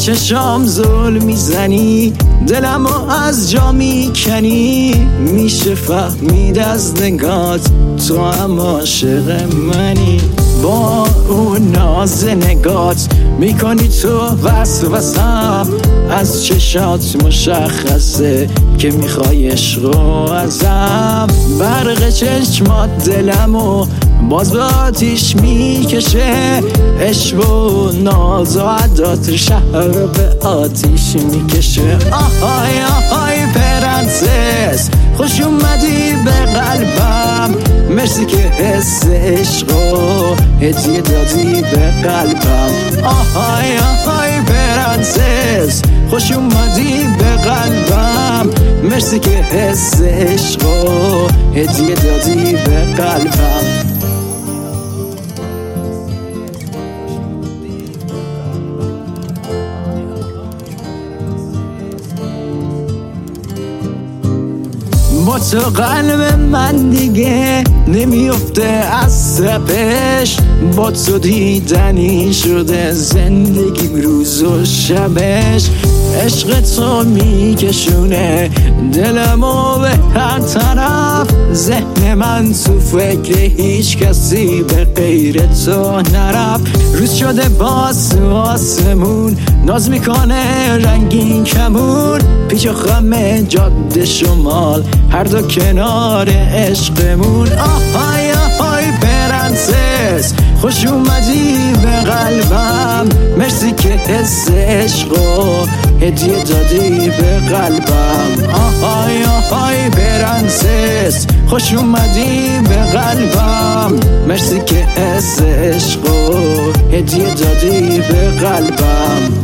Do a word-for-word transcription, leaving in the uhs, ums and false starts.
چشام زل میزنی، دلمو از جا میکنی. میشه فهمید از نگات تو هم عاشق منی. با اون ناز نگات میکنی تو وسوسم، از چشات مشخصه که میخوای عشق و ازم. برق چشمات دلمو باز به آتیش میکشه، عشق و ناز و عدات شهر به آتیش میکشه. آهای آهای پرنسس، خوش اومدی به قلبم، مرسی که حس عشق و هدیه دادی به قلبم. آهای آهای پرنسس، خوش اومدی به قلبم، مرسی که حس عشق و هدیه دادی به قلبم. با تو قلب من دیگه نمیفته از تپش، با تو دیدنی شده زندگیم روز و شبش. عشق تو میکشونه دلمو به هر طرف، ذهن من تو فکر هیچ کسی به غیر تو نرفت. روز شده باز تو آسمون ناز میکنه رنگین کمون، پیچ و خم جاده شمال هر دو کنار عشقمون. آهای آهای پرنسس، خوش اومدی به قلبم، مرسی که حس عشق و هدیه دادی به قلبم. آهای آهای پرنسس، خوش اومدی به قلبم، مرسی که حس عشق و هدیه دادی به قلبم.